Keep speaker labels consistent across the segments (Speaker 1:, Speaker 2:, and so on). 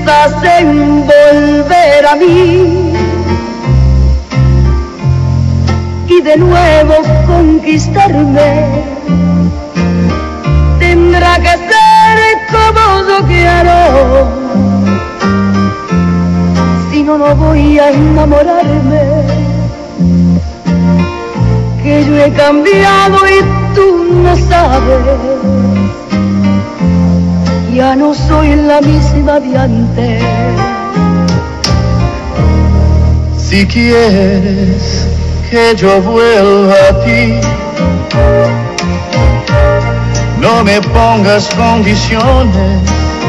Speaker 1: piensas en volver a mí y de nuevo conquistarme, tendrá que ser como yo quiero, si no, no voy a enamorarme, que yo he cambiado y tú no sabes, ya no soy la misma de antes.
Speaker 2: Si quieres que yo vuelva a ti, no me pongas condiciones,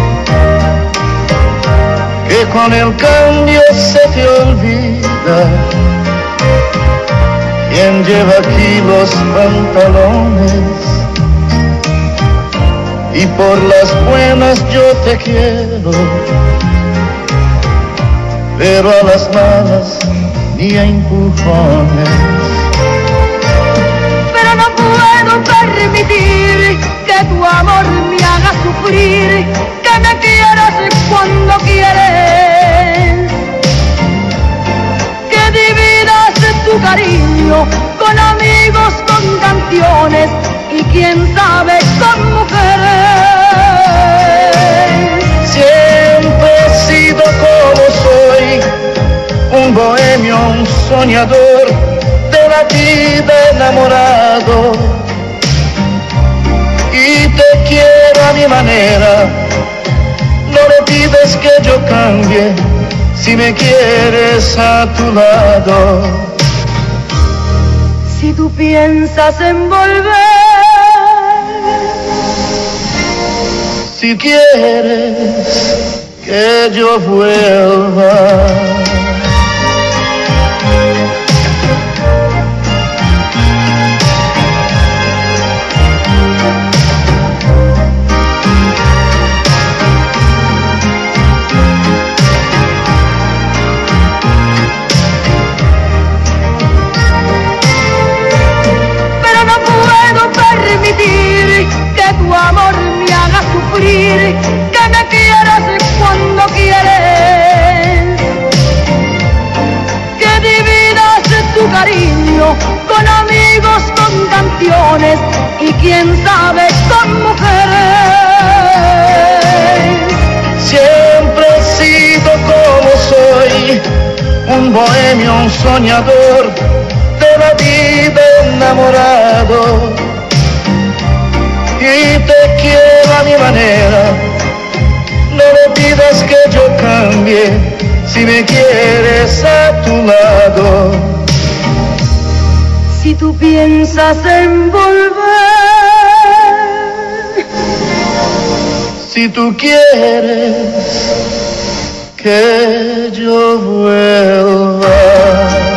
Speaker 2: que con el cambio se te olvida quién lleva aquí los pantalones. Y por las buenas yo te quiero, pero a las malas ni a empujones.
Speaker 1: Pero no puedo permitir que tu amor me haga sufrir, que me quieras cuando quieres, que dividas tu cariño con amigos, con canciones y quién sabe con mujeres.
Speaker 2: Siempre he sido como soy, un bohemio, un soñador, de la vida enamorado, y te quiero a mi manera. No me pides que yo cambie, si me quieres a tu lado.
Speaker 1: Si tú piensas en volver,
Speaker 2: si quieres que yo vuelva.
Speaker 1: Que tu amor me haga sufrir, que me quieras cuando quieres, que dividas tu cariño con amigos, con canciones y quién sabe con mujeres.
Speaker 2: Siempre he sido como soy, un bohemio, un soñador, de la vida enamorado, y te quiero a mi manera. No me pidas que yo cambie, si me quieres a tu lado.
Speaker 1: Si tú piensas en volver,
Speaker 2: si tú quieres que yo vuelva.